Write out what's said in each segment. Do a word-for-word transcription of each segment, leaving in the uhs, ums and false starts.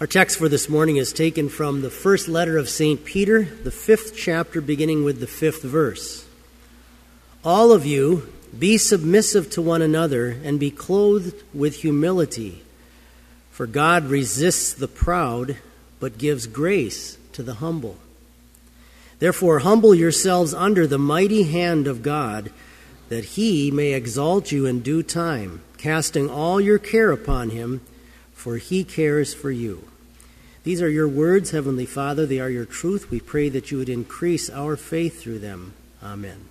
Our text for this morning is taken from the first letter of Saint Peter, the fifth chapter, beginning with the fifth verse. All of you, be submissive to one another and be clothed with humility, for God resists the proud, but gives grace to the humble. Therefore, humble yourselves under the mighty hand of God, that he may exalt you in due time, casting all your care upon him, for he cares for you. These are your words, Heavenly Father. They are your truth. We pray that you would increase our faith through them. Amen.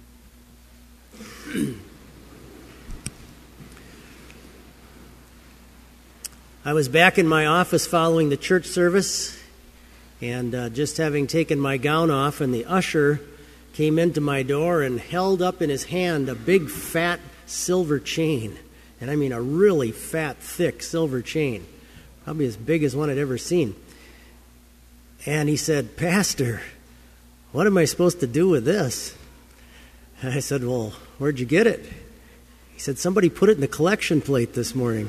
I was back in my office following the church service, and uh, just having taken my gown off, and the usher came into my door and held up in his hand a big, fat silver chain. And I mean a really fat, thick silver chain, probably as big as one I'd ever seen. And he said, "Pastor, what am I supposed to do with this?" And I said, "Well, where'd you get it?" He said, "Somebody put it in the collection plate this morning."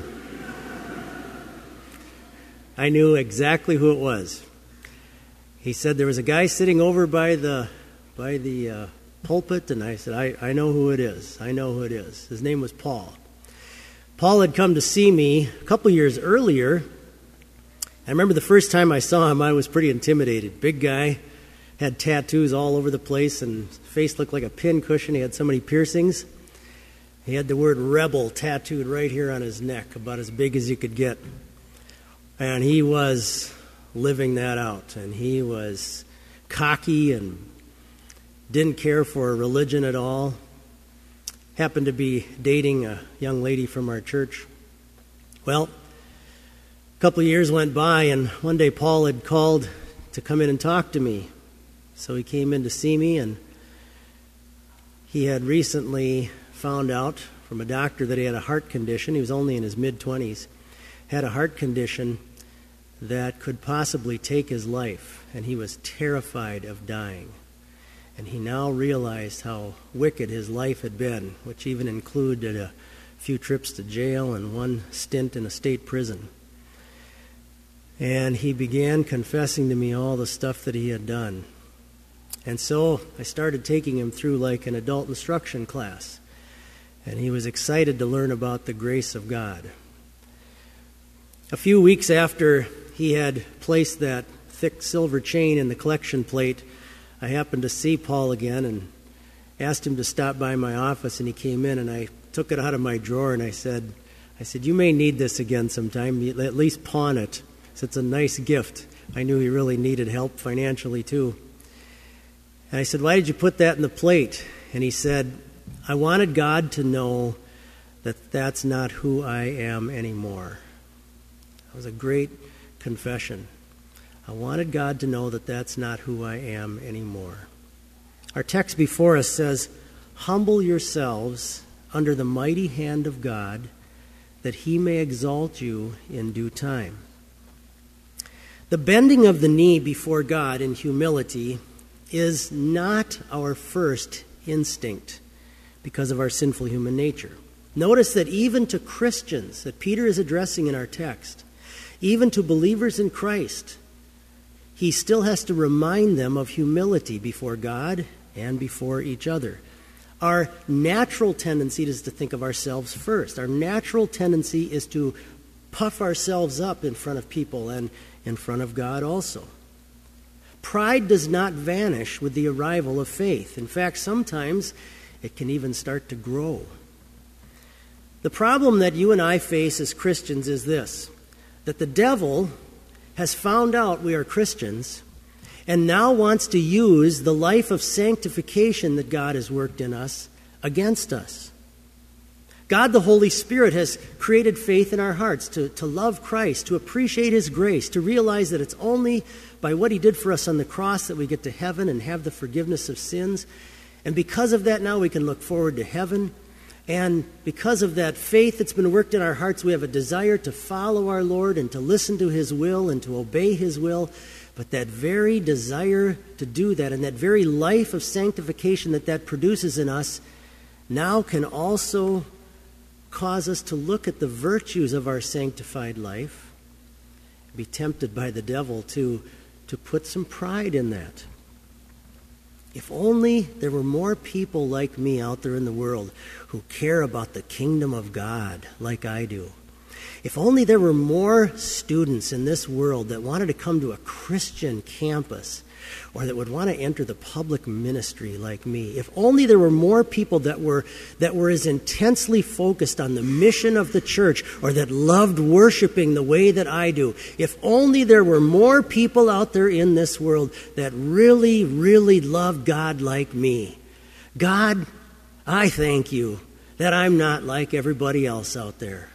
I knew exactly who it was. He said there was a guy sitting over by the by the uh, pulpit, and I said, I, I know who it is. I know who it is. His name was Paul. Paul had come to see me a couple years earlier. I remember the first time I saw him, I was pretty intimidated. Big guy, had tattoos all over the place, and his face looked like a pin cushion. He had so many piercings. He had the word rebel tattooed right here on his neck, about as big as you could get. And he was living that out, and he was cocky and didn't care for religion at all. Happened to be dating a young lady from our church. Well, a couple of years went by, and one day Paul had called to come in and talk to me. So he came in to see me, and he had recently found out from a doctor that he had a heart condition. He was only in his mid-twenties. Had a heart condition that could possibly take his life, and he was terrified of dying. And he now realized how wicked his life had been, which even included a few trips to jail and one stint in a state prison. And he began confessing to me all the stuff that he had done. And so I started taking him through like an adult instruction class, and he was excited to learn about the grace of God. A few weeks after he had placed that thick silver chain in the collection plate, I happened to see Paul again and asked him to stop by my office, and he came in, and I took it out of my drawer, and I said, I said, "You may need this again sometime. At least pawn it. So it's a nice gift." I knew he really needed help financially too. And I said, "Why did you put that in the plate?" And he said, "I wanted God to know that that's not who I am anymore." That was a great confession. I wanted God to know that that's not who I am anymore. Our text before us says, "Humble yourselves under the mighty hand of God, that he may exalt you in due time." The bending of the knee before God in humility is not our first instinct because of our sinful human nature. Notice that even to Christians that Peter is addressing in our text, even to believers in Christ, he still has to remind them of humility before God and before each other. Our natural tendency is to think of ourselves first. Our natural tendency is to puff ourselves up in front of people and in front of God also. Pride does not vanish with the arrival of faith. In fact, sometimes it can even start to grow. The problem that you and I face as Christians is this, that the devil has found out we are Christians and now wants to use the life of sanctification that God has worked in us against us. God, the Holy Spirit, has created faith in our hearts to, to love Christ, to appreciate his grace, to realize that it's only by what he did for us on the cross that we get to heaven and have the forgiveness of sins. And because of that, now we can look forward to heaven. And because of that faith that's been worked in our hearts, we have a desire to follow our Lord and to listen to his will and to obey his will. But that very desire to do that and that very life of sanctification that that produces in us now can also cause us to look at the virtues of our sanctified life be tempted by the devil to, to put some pride in that. If only there were more people like me out there in the world who care about the kingdom of God like I do. If only there were more students in this world that wanted to come to a Christian campus or that would want to enter the public ministry like me. If only there were more people that were that were as intensely focused on the mission of the church or that loved worshiping the way that I do. If only there were more people out there in this world that really, really love God like me. God, I thank you that I'm not like everybody else out there.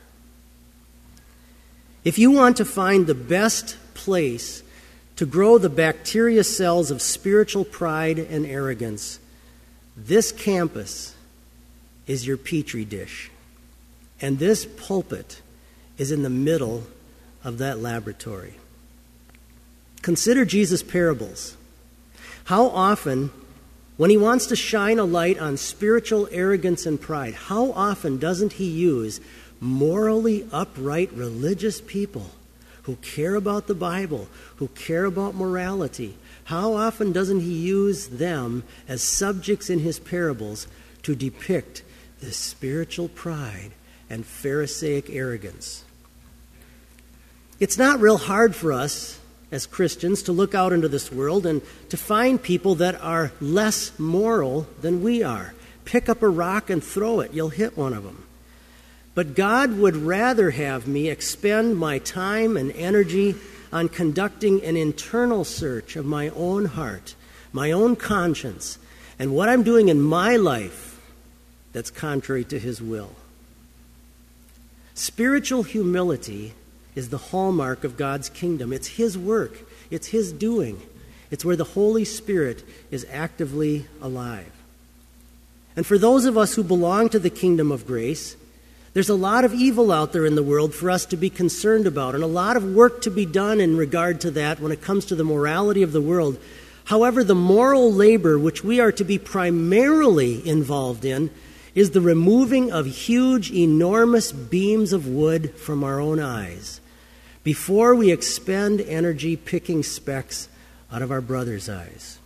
If you want to find the best place to grow the bacteria cells of spiritual pride and arrogance, this campus is your petri dish. And this pulpit is in the middle of that laboratory. Consider Jesus' parables. How often, when he wants to shine a light on spiritual arrogance and pride, how often doesn't he use morally upright religious people who care about the Bible, who care about morality? How often doesn't he use them as subjects in his parables to depict this spiritual pride and Pharisaic arrogance? It's not real hard for us as Christians to look out into this world and to find people that are less moral than we are. Pick up a rock and throw it. You'll hit one of them. But God would rather have me expend my time and energy on conducting an internal search of my own heart, my own conscience, and what I'm doing in my life that's contrary to his will. Spiritual humility is the hallmark of God's kingdom. It's his work. It's his doing. It's where the Holy Spirit is actively alive. And for those of us who belong to the kingdom of grace, there's a lot of evil out there in the world for us to be concerned about, and a lot of work to be done in regard to that when it comes to the morality of the world. However, the moral labor which we are to be primarily involved in is the removing of huge, enormous beams of wood from our own eyes before we expend energy picking specks out of our brother's eyes.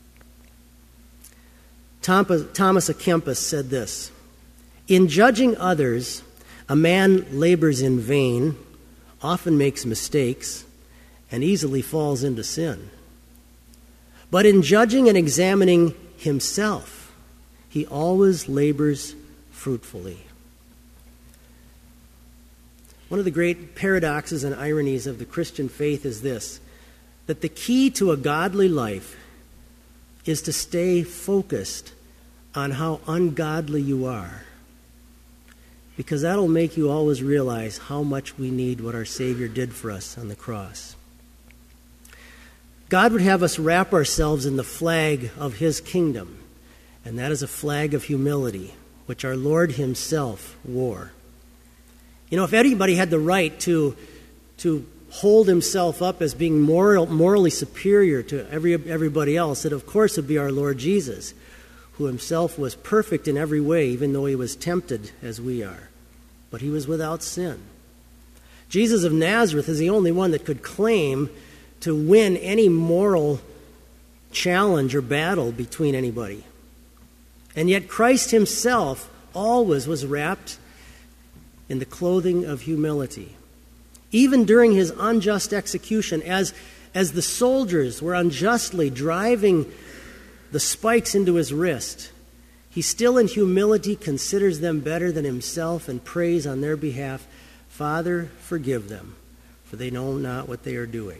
Thomas à Kempis said this: "In judging others, a man labors in vain, often makes mistakes, and easily falls into sin. But in judging and examining himself, he always labors fruitfully." One of the great paradoxes and ironies of the Christian faith is this: that the key to a godly life is to stay focused on how ungodly you are, because that'll make you always realize how much we need what our Savior did for us on the cross. God would have us wrap ourselves in the flag of his kingdom, and that is a flag of humility, which our Lord himself wore. You know, if anybody had the right to, to hold himself up as being moral, morally superior to every, everybody else, it of course would be our Lord Jesus, who himself was perfect in every way, even though he was tempted as we are. But he was without sin. Jesus of Nazareth is the only one that could claim to win any moral challenge or battle between anybody. And yet Christ himself always was wrapped in the clothing of humility. Even during his unjust execution, as, as the soldiers were unjustly driving the spikes into his wrist, he still in humility considers them better than himself and prays on their behalf, "Father, forgive them, for they know not what they are doing."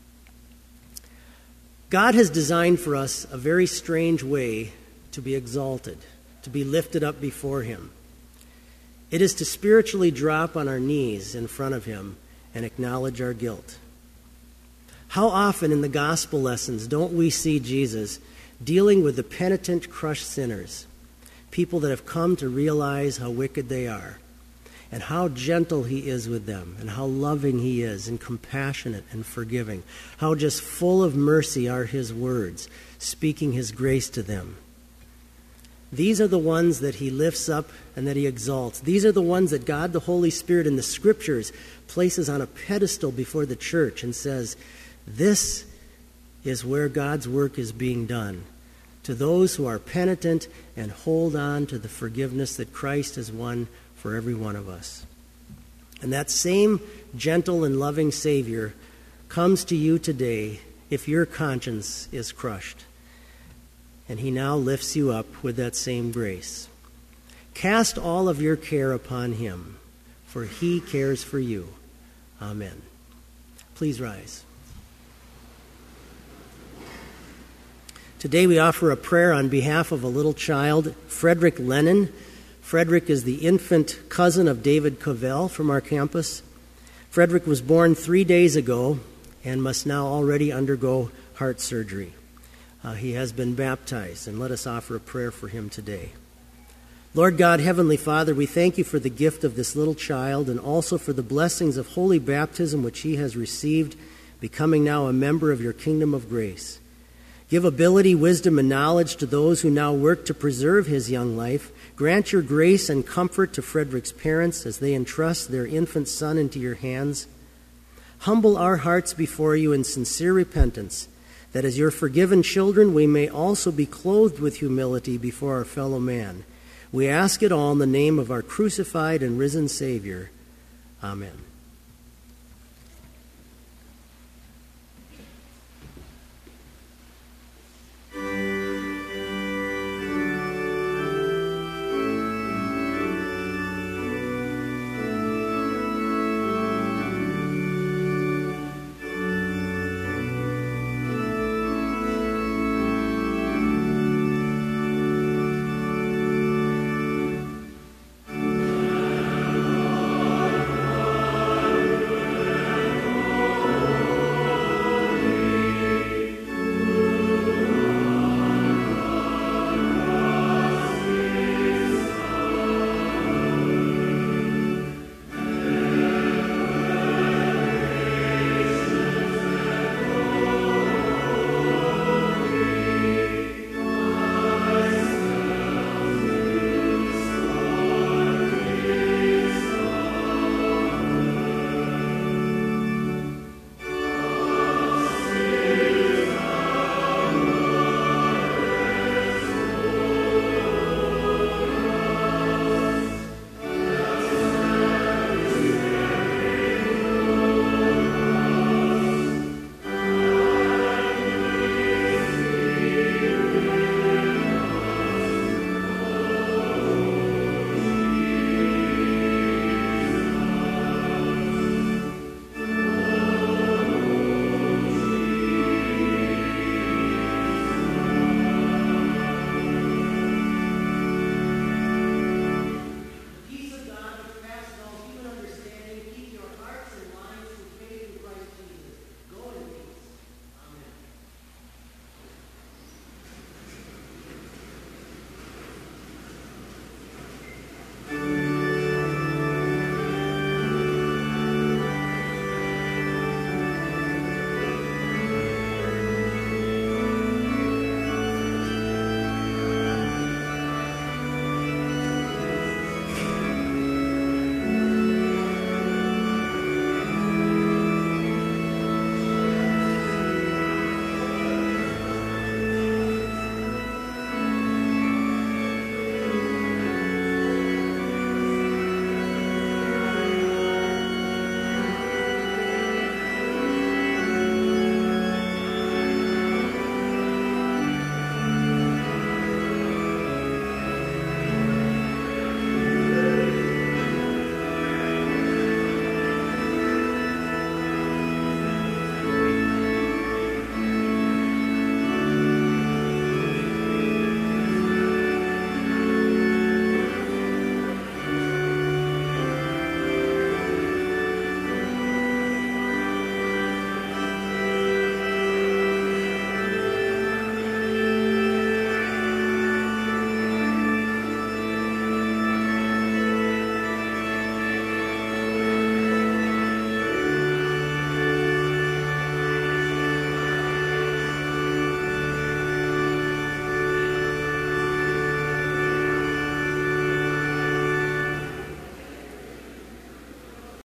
God has designed for us a very strange way to be exalted, to be lifted up before him. It is to spiritually drop on our knees in front of him and acknowledge our guilt. How often in the gospel lessons don't we see Jesus dealing with the penitent, crushed sinners, people that have come to realize how wicked they are, and how gentle he is with them, and how loving he is, and compassionate and forgiving, how just full of mercy are his words, speaking his grace to them. These are the ones that he lifts up and that he exalts. These are the ones that God, the Holy Spirit, in the Scriptures places on a pedestal before the church and says, this is where God's work is being done. To those who are penitent and hold on to the forgiveness that Christ has won for every one of us. And that same gentle and loving Savior comes to you today if your conscience is crushed. And he now lifts you up with that same grace. Cast all of your care upon him, for he cares for you. Amen. Please rise. Today we offer a prayer on behalf of a little child, Frederick Lennon. Frederick is the infant cousin of David Covell from our campus. Frederick was born three days ago and must now already undergo heart surgery. Uh, he has been baptized, and let us offer a prayer for him today. Lord God, Heavenly Father, we thank you for the gift of this little child and also for the blessings of holy baptism which he has received, becoming now a member of your kingdom of grace. Give ability, wisdom, and knowledge to those who now work to preserve his young life. Grant your grace and comfort to Frederick's parents as they entrust their infant son into your hands. Humble our hearts before you in sincere repentance, that as your forgiven children we may also be clothed with humility before our fellow man. We ask it all in the name of our crucified and risen Savior. Amen.